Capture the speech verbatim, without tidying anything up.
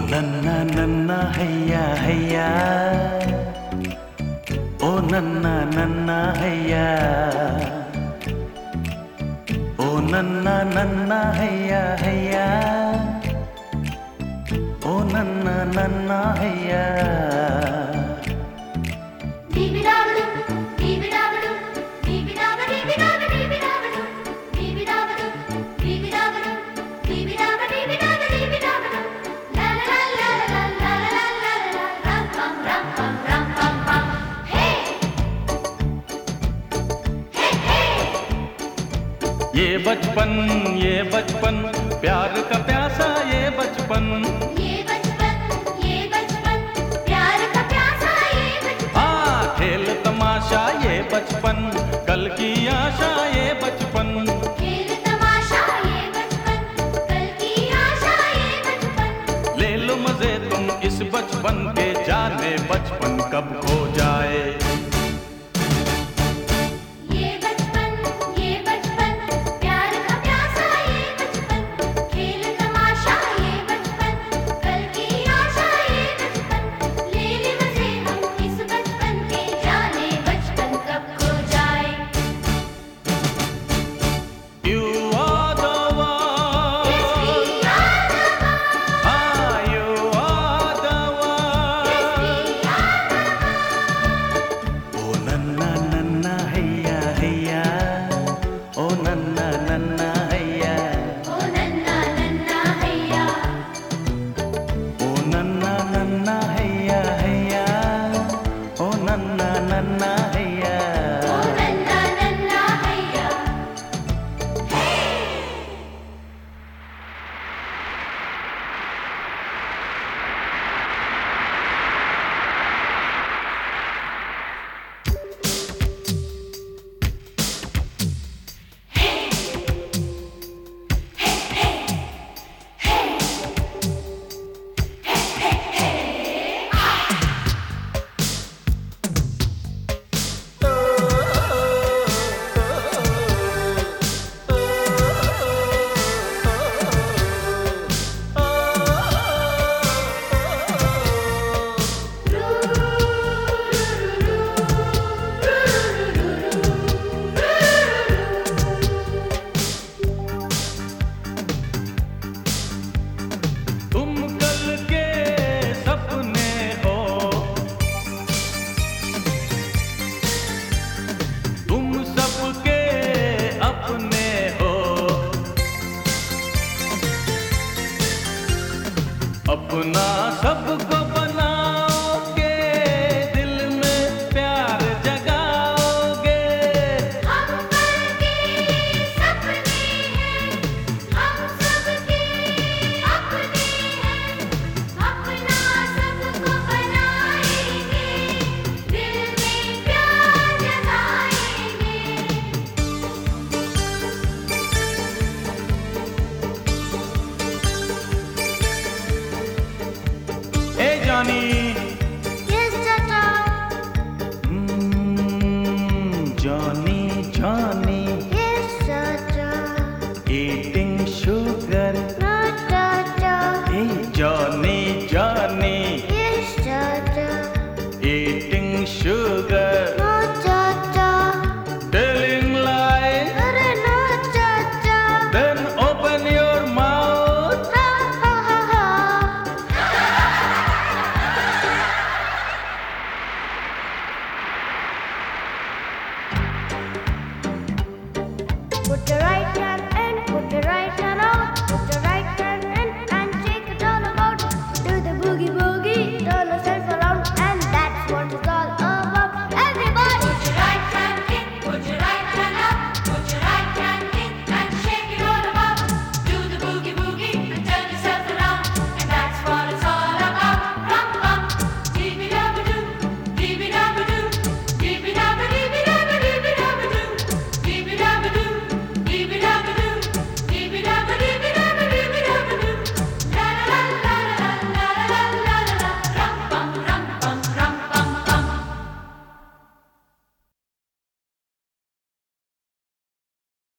नन्ना नन्ना हैया हैया, ओ नन्ना नन्ना हैया, ओ नन्ना नन्ना हैया हैया, ओ नन्ना नन्ना हैया। ये बचपन ये बचपन प्यार का प्यासा, ये बचपन ये बचपन ये बचपन प्यार का प्यासा, ये बचपन हाँ खेल तमाशा, ये बचपन कल की आशा, ये बचपन खेल तमाशा, ये बचपन कल की आशा, ये बचपन ले लो मजे तुम इस बचपन के, जाने बचपन कब खो जाए। अपना सबको बनाओगे, दिल में प्यार जगाओगे। हम सबके सपने हैं, हम सबके अपने हैं, अपना सबको बनाएंगे, दिल में प्यार जगाएंगे। ए जानी Yes, Tata. mm, Johnny Johnny Yes, Tata. eating sugar, No, Tata. hey Johnny Johnny Yes, Tata. eating